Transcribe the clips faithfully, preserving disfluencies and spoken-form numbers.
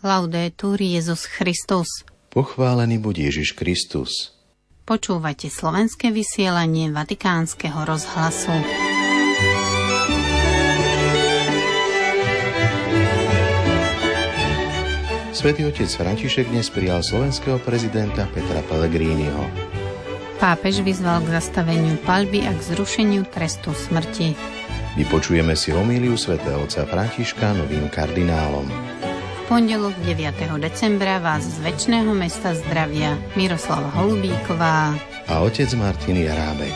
Laudetur Jesus Christus. Pochválený buď Ježiš Kristus. Počúvate slovenské vysielanie Vatikánskeho rozhlasu. Svätý otec František dnes prijal slovenského prezidenta Petra Pellegriniho. Pápež vyzval k zastaveniu paľby a k zrušeniu trestu smrti. Vypočujeme si homíliu svätého otca Františka novým kardinálom. V pondelok deviateho decembra vás z večného mesta zdravia Miroslava Holubíková a otec Martin Jarábek.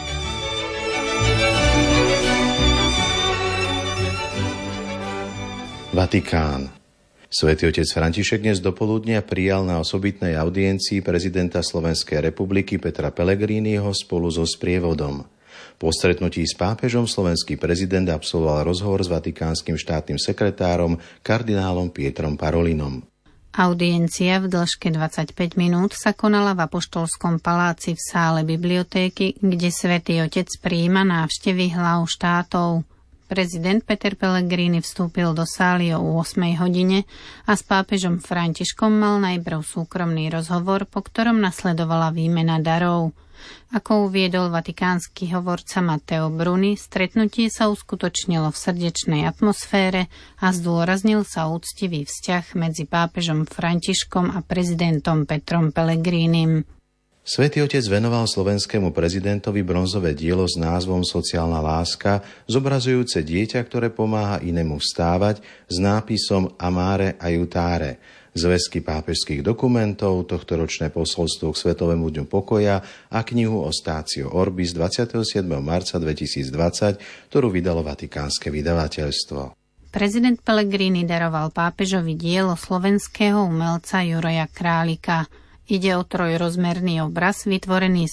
Vatikán. Svätý otec František dnes dopoludnia prijal na osobitnej audiencii prezidenta Slovenskej republiky Petra Pellegriniho spolu so sprievodom. Po stretnutí s pápežom slovenský prezident absolvoval rozhovor s vatikánskym štátnym sekretárom kardinálom Pietrom Parolinom. Audiencia v dĺžke dvadsaťpäť minút sa konala v Apoštolskom paláci v sále bibliotéky, kde svätý otec prijíma návštevy hlav štátov. Prezident Peter Pellegrini vstúpil do sály o ôsmej hodine a s pápežom Františkom mal najprv súkromný rozhovor, po ktorom nasledovala výmena darov. Ako uviedol vatikánsky hovorca Matteo Bruni, stretnutie sa uskutočnilo v srdečnej atmosfére a zdôraznil sa úctivý vzťah medzi pápežom Františkom a prezidentom Petrom Pellegrinim. Svätý otec venoval slovenskému prezidentovi bronzové dielo s názvom Sociálna láska, zobrazujúce dieťa, ktoré pomáha inému vstávať, s nápisom Amare aiutare, zväzky pápežských dokumentov, tohtoročné posolstvo k Svetovému dňu pokoja a knihu Ostácio Orbis dvadsiateho siedmeho marca dvetisícdvadsať, ktorú vydalo vatikánske vydavateľstvo. Prezident Pellegrini daroval pápežovi dielo slovenského umelca Juraja Králika. Ide o trojrozmerný obraz vytvorený z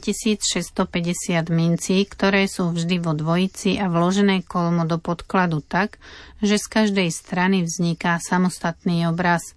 osemtisícšesťstopäťdesiat mincí, ktoré sú vždy vo dvojici a vložené kolmo do podkladu tak, že z každej strany vzniká samostatný obraz.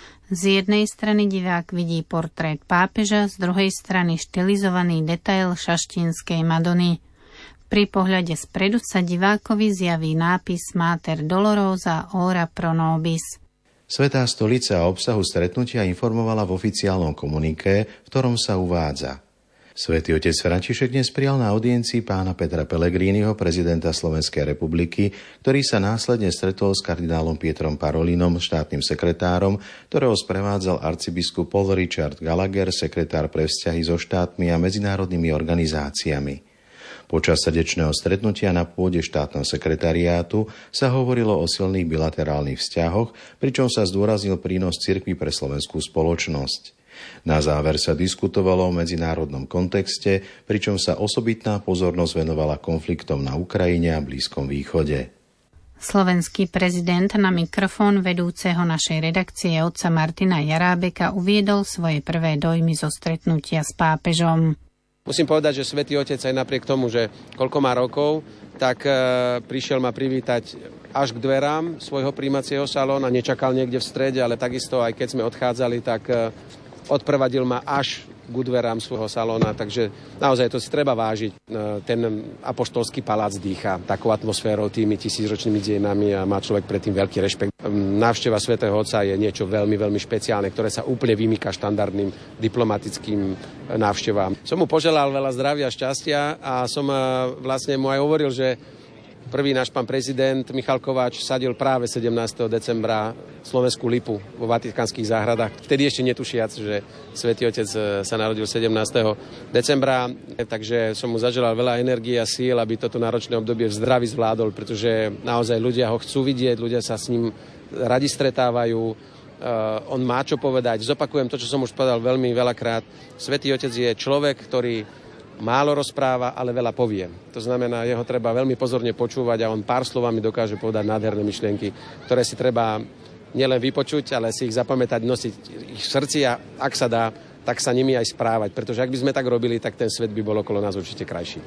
Z jednej strany divák vidí portrét pápeža, z druhej strany štilizovaný detail šaštínskej Madony. Pri pohľade spredu sa divákovi zjaví nápis Mater Dolorosa ora pro nobis. Svätá stolica o obsahu stretnutia informovala v oficiálnom komuniké, v ktorom sa uvádza: Svätý otec František dnes prijal na audiencii pána Petra Pellegriniho, prezidenta Slovenskej republiky, ktorý sa následne stretol s kardinálom Pietrom Parolinom, štátnym sekretárom, ktorého sprevádzal arcibiskup Paul Richard Gallagher, sekretár pre vzťahy so štátmi a medzinárodnými organizáciami. Počas srdečného stretnutia na pôde štátneho sekretariátu sa hovorilo o silných bilaterálnych vzťahoch, pričom sa zdôraznil prínos cirkvi pre slovenskú spoločnosť. Na záver sa diskutovalo o medzinárodnom kontexte, pričom sa osobitná pozornosť venovala konfliktom na Ukrajine a Blízkom východe. Slovenský prezident na mikrofón vedúceho našej redakcie otca Martina Jarábeka uviedol svoje prvé dojmy zo stretnutia s pápežom. Musím povedať, že Svätý Otec aj napriek tomu, že koľko má rokov, tak e, prišiel ma privítať až k dverám svojho prijímacieho salóna, nečakal niekde v strede, ale takisto aj keď sme odchádzali, tak e, odprevadil ma až k dverám svojho salóna, takže naozaj to si treba vážiť. E, ten apoštolský palác dýcha takou atmosférou, tými tisícročnými dejinami a má človek predtým veľký rešpekt. E, návšteva Svätého Otca je niečo veľmi, veľmi špeciálne, ktoré sa úplne vymýka štandardným diplomatickým návštevám. Som mu poželal veľa zdravia, šťastia a som vlastne mu aj hovoril, že prvý náš pán prezident Michal Kováč sadil práve sedemnásteho decembra slovenskú lipu vo vatikánskych záhradách. Vtedy ešte netušiac, že Svätý Otec sa narodil sedemnásteho decembra, takže som mu zaželal veľa energie a síl, aby toto náročné obdobie v zdraví zvládol, pretože naozaj ľudia ho chcú vidieť, ľudia sa s ním radi stretávajú. Uh, on má čo povedať. Zopakujem to, čo som už povedal veľmi veľakrát. Svätý Otec je človek, ktorý málo rozpráva, ale veľa povie. To znamená, jeho treba veľmi pozorne počúvať a on pár slovami dokáže povedať nádherné myšlienky, ktoré si treba nielen vypočuť, ale si ich zapamätať, nosiť ich v srdci a ak sa dá, tak sa nimi aj správať. Pretože ak by sme tak robili, tak ten svet by bol okolo nás určite krajší.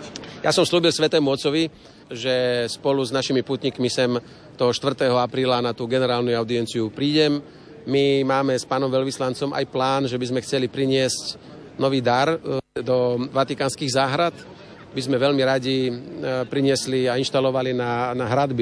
Ja som slúbil Svätému Otcovi, že spolu s našimi putníkmi sem toho štvrtého apríla na tú generálnu audienciu prídem. My máme s pánom veľvyslancom aj plán, že by sme chceli priniesť nový dar do vatikánskych záhrad. By sme veľmi radi priniesli a inštalovali na, na hradby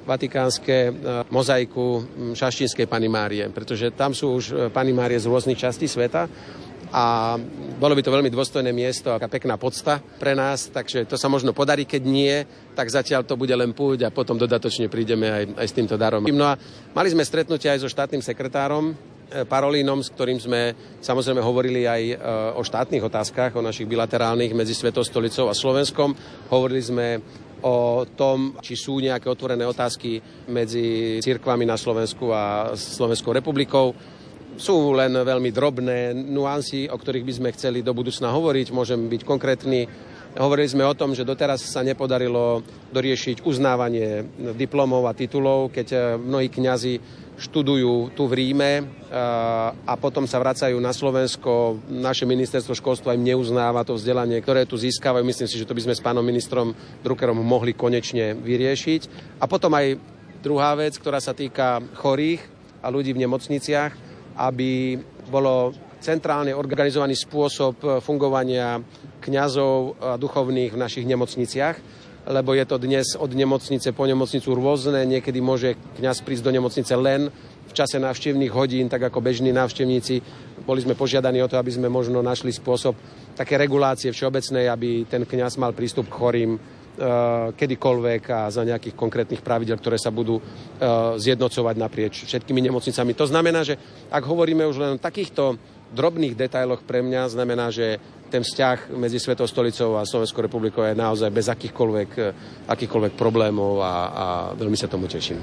vatikánske mozaiku Šaštinskej Panny Márie, pretože tam sú už Panny Márie z rôznych častí sveta a bolo by to veľmi dôstojné miesto, aká pekná podsta pre nás, takže to sa možno podarí, keď nie, tak zatiaľ to bude len púť a potom dodatočne prídeme aj, aj s týmto darom. No a mali sme stretnutie aj so štátnym sekretárom Parolínom, s ktorým sme samozrejme hovorili aj o štátnych otázkach, o našich bilaterálnych medzi Svetou stolicou a Slovenskom. Hovorili sme o tom, či sú nejaké otvorené otázky medzi cirkvami na Slovensku a Slovenskou republikou. Sú len veľmi drobné nuancy, o ktorých by sme chceli do budúcna hovoriť. Môžem byť konkrétny. Hovorili sme o tom, že doteraz sa nepodarilo doriešiť uznávanie diplomov a titulov, keď mnohí kňazi študujú tu v Ríme a potom sa vracajú na Slovensko. Naše ministerstvo školstva im neuznáva to vzdelanie, ktoré tu získavajú. Myslím si, že to by sme s pánom ministrom Druckerom mohli konečne vyriešiť. A potom aj druhá vec, ktorá sa týka chorých a ľudí v nemocniciach, aby bolo centrálne organizovaný spôsob fungovania kňazov a duchovných v našich nemocniciach, lebo je to dnes od nemocnice po nemocnicu rôzne. Niekedy môže kňaz prísť do nemocnice len v čase návštevných hodín, tak ako bežní návštevníci. Boli sme požiadaní o to, aby sme možno našli spôsob také regulácie všeobecnej, aby ten kňaz mal prístup k chorým e, kedykoľvek a za nejakých konkrétnych pravidel, ktoré sa budú e, zjednocovať naprieč všetkými nemocnicami. To znamená, že ak hovoríme už len o takýchto drobných detailoch, pre mňa znamená, že ten vzťah medzi Svetou stolicou a Slovenskou republikou je naozaj bez akýchkoľvek, akýchkoľvek problémov a, a veľmi sa tomu teším.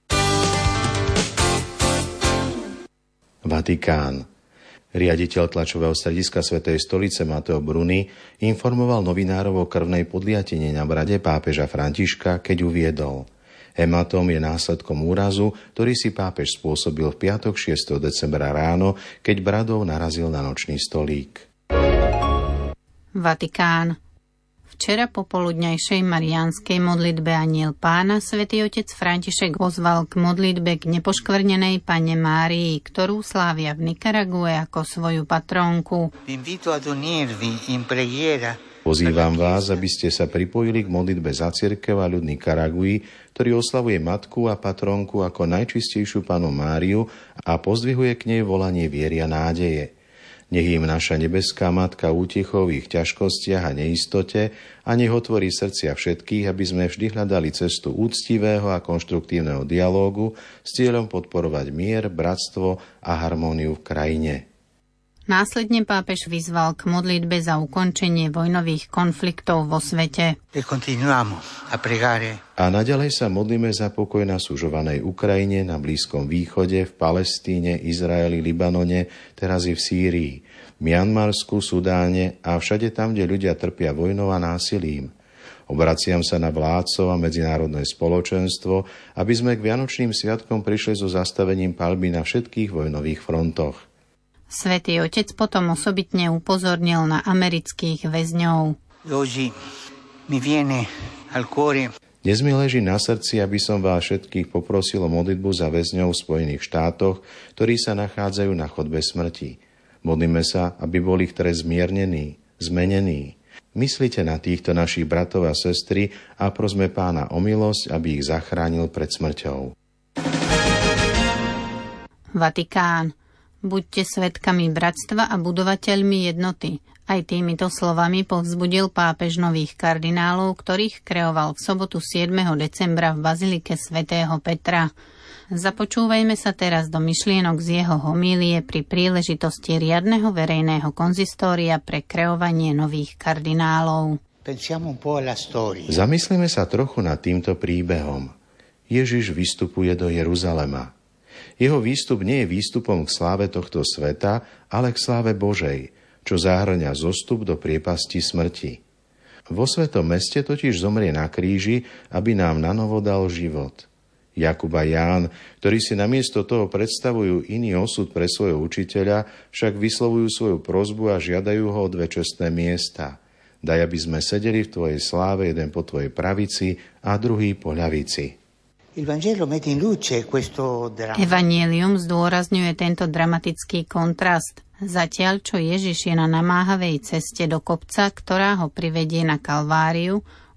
Vatikán. Riaditeľ tlačového strediska Svätej stolice Matteo Bruni informoval novinárov o krvnej podliatine na brade pápeža Františka, keď uviedol: Hematóm je následkom úrazu, ktorý si pápež spôsobil v piatok šiesteho decembra ráno, keď bradou narazil na nočný stolík. Vatikán. Včera popoludňajšej mariánskej modlitbe Anjel Pána svätý otec František pozval k modlitbe k nepoškvrnenej Panne Márii, ktorú slávia v Nikarague ako svoju patrónku. Pozývam vás, aby ste sa pripojili k modlitbe za cirkev a ľud Nikaragui, ktorý oslavuje matku a patrónku ako najčistejšiu Pannu Máriu a pozdvihuje k nej volanie viery a nádeje. Nech im naša nebeská matka útechou v ich ťažkostiach a neistote a nech otvorí srdcia všetkých, aby sme vždy hľadali cestu úctivého a konštruktívneho dialógu s cieľom podporovať mier, bratstvo a harmóniu v krajine. Následne pápež vyzval k modlitbe za ukončenie vojnových konfliktov vo svete. A naďalej sa modlíme za pokoj na sužovanej Ukrajine, na Blízkom východe, v Palestíne, Izraeli, Libanone, teraz i v Sýrii, Mianmarsku, Sudáne a všade tam, kde ľudia trpia vojnou a násilím. Obraciam sa na vládcov a medzinárodné spoločenstvo, aby sme k Vianočným sviatkom prišli so zastavením palby na všetkých vojnových frontoch. Svätý otec potom osobitne upozornil na amerických väzňov. Dnes mi leží na srdci, aby som vás všetkých poprosil o modlitbu za väzňov v Spojených štátoch, ktorí sa nachádzajú na chodbe smrti. Modlíme sa, aby bol ich trest zmiernený, zmenený. Myslite na týchto našich bratov a sestry a prosme Pána o milosť, aby ich zachránil pred smrťou. Vatikán. Buďte svedkami bratstva a budovateľmi jednoty. Aj týmito slovami povzbudil pápež nových kardinálov, ktorých kreoval v sobotu siedmeho decembra v bazilike svätého Petra. Započúvajme sa teraz do myšlienok z jeho homílie pri príležitosti riadneho verejného konzistória pre kreovanie nových kardinálov. Zamyslíme sa trochu nad týmto príbehom. Ježiš vystupuje do Jeruzalema. Jeho výstup nie je výstupom k sláve tohto sveta, ale k sláve Božej, čo zahŕňa zostup do priepasti smrti. Vo svetom meste totiž zomrie na kríži, aby nám nanovo dal život. Jakub a Ján, ktorí si namiesto toho predstavujú iný osud pre svojho učiteľa, však vyslovujú svoju prosbu a žiadajú ho o dve čestné miesta. Daj, aby sme sedeli v tvojej sláve, jeden po tvojej pravici a druhý po ľavici. Evanjelium zdôrazňuje tento dramatický kontrast. Zatiaľ, čo Ježiš je na namáhavej ceste do kopca, ktorá ho privedie na Kalváriu,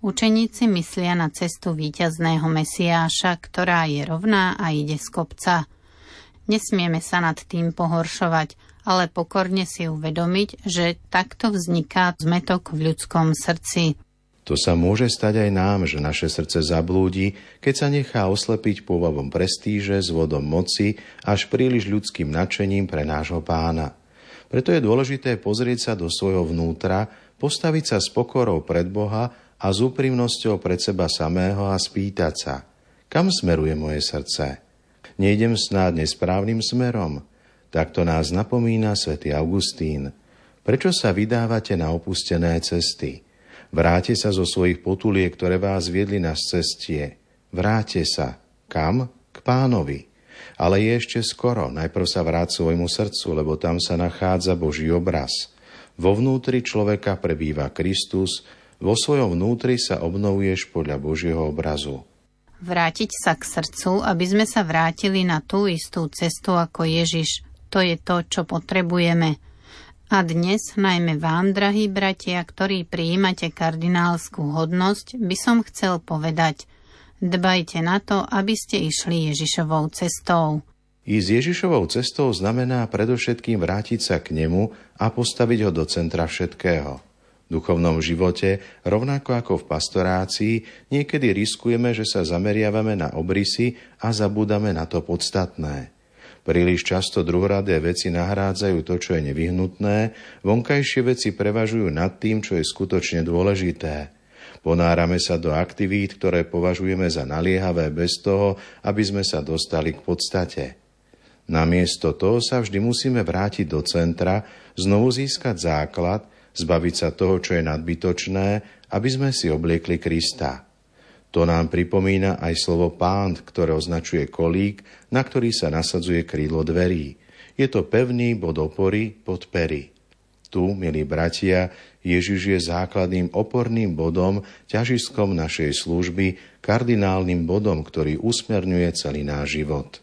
Učeníci myslia na cestu víťazného Mesiáša, ktorá je rovná a ide z kopca. Nesmieme sa nad tým pohoršovať, ale pokorne si uvedomiť, že takto vzniká zmätok v ľudskom srdci. To sa môže stať aj nám, že naše srdce zablúdi, keď sa nechá oslepiť pôvavom prestíže, s vodom moci, až príliš ľudským nadšením pre nášho Pána. Preto je dôležité pozrieť sa do svojho vnútra, postaviť sa s pokorou pred Boha a s úprimnosťou pred seba samého a spýtať sa, kam smeruje moje srdce? Nejdem snáď nesprávnym smerom? Takto nás napomína svätý Augustín. Prečo sa vydávate na opustené cesty? Vráte sa zo svojich potuliek, ktoré vás viedli na cestie. Vráte sa. Kam? K Pánovi. Ale je ešte skoro. Najprv sa vráť svojmu srdcu, lebo tam sa nachádza Boží obraz. Vo vnútri človeka prebýva Kristus, vo svojom vnútri sa obnovuješ podľa Božieho obrazu. Vrátiť sa k srdcu, aby sme sa vrátili na tú istú cestu ako Ježiš. To je to, čo potrebujeme. A dnes, najmä vám, drahí bratia, ktorí prijímate kardinálskú hodnosť, by som chcel povedať: dbajte na to, aby ste išli Ježišovou cestou. Ísť Ježišovou cestou znamená predovšetkým vrátiť sa k nemu a postaviť ho do centra všetkého. V duchovnom živote, rovnako ako v pastorácii, niekedy riskujeme, že sa zameriavame na obrysy a zabúdame na to podstatné. Príliš často druhoradé veci nahrádzajú to, čo je nevyhnutné, vonkajšie veci prevažujú nad tým, čo je skutočne dôležité. Ponárame sa do aktivít, ktoré považujeme za naliehavé bez toho, aby sme sa dostali k podstate. Namiesto toho sa vždy musíme vrátiť do centra, znovu získať základ, zbaviť sa toho, čo je nadbytočné, aby sme si obliekli Krista. To nám pripomína aj slovo Pán, ktoré označuje kolík, na ktorý sa nasadzuje krídlo dverí. Je to pevný bod opory pod pery. Tu, milí bratia, Ježiš je základným oporným bodom, ťažiskom našej služby, kardinálnym bodom, ktorý usmerňuje celý náš život.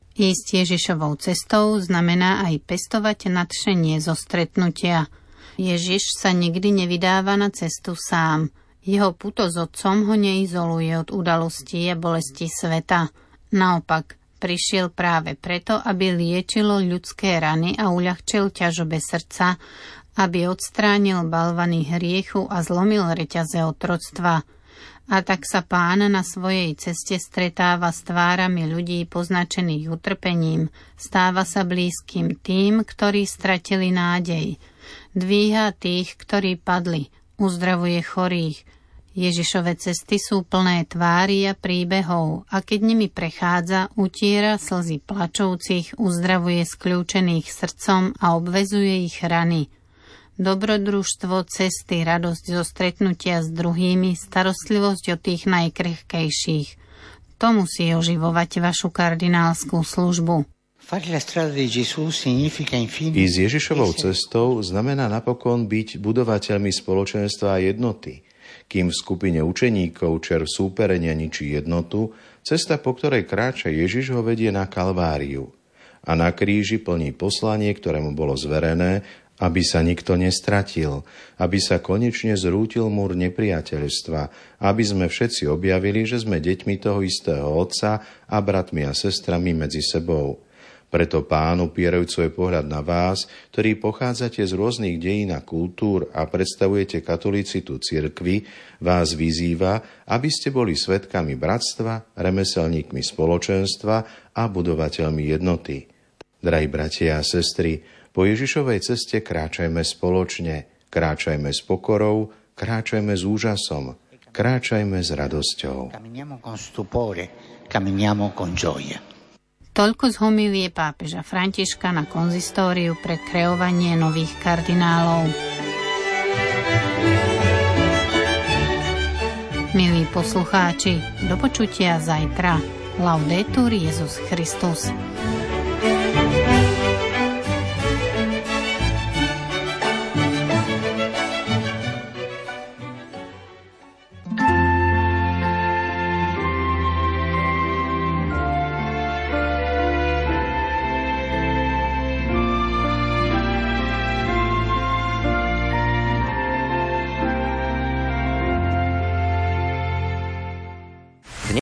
Ísť Ježišovou cestou znamená aj pestovať nadšenie zo stretnutia. Ježiš sa nikdy nevydáva na cestu sám. Jeho puto s otcom ho neizoluje od udalostí a bolesti sveta. Naopak, prišiel práve preto, aby liečilo ľudské rany a uľahčil ťažobe srdca, aby odstránil balvany hriechu a zlomil reťaze otroctva. A tak sa Pán na svojej ceste stretáva s tvárami ľudí poznačených utrpením, stáva sa blízkym tým, ktorí stratili nádej. Dvíha tých, ktorí padli, uzdravuje chorých. Ježišove cesty sú plné tvári a príbehov a keď nimi prechádza, utiera slzy plačúcich, uzdravuje skľúčených srdcom a obvezuje ich rany. Dobrodružstvo, cesty, radosť zo stretnutia s druhými, starostlivosť o tých najkrehkejších. To musí oživovať vašu kardinálskú službu. Ísť Ježišovou cestou znamená napokon byť budovateľmi spoločenstva a jednoty. Kým v skupine učeníkov čer súperenia ničí jednotu, cesta, po ktorej kráča Ježiš, ho vedie na Kalváriu. A na kríži plní poslanie, ktoré mu bolo zverené, aby sa nikto nestratil, aby sa konečne zrútil múr nepriateľstva, aby sme všetci objavili, že sme deťmi toho istého Otca a bratmi a sestrami medzi sebou. Preto Pán, upierajúc svoj pohľad na vás, ktorí pochádzate z rôznych dejín a kultúr a predstavujete katolicitu cirkvi, vás vyzýva, aby ste boli svedkami bratstva, remeselníkmi spoločenstva a budovateľmi jednoty. Drahí bratia a sestry, po Ježišovej ceste kráčajme spoločne, kráčajme s pokorou, kráčajme s úžasom, kráčajme s radosťou. Toľko z homilie pápeža Františka na konzistóriu pre kreovanie nových kardinálov. Milí poslucháči, do počutia zajtra. Laudetur Jesus Christus.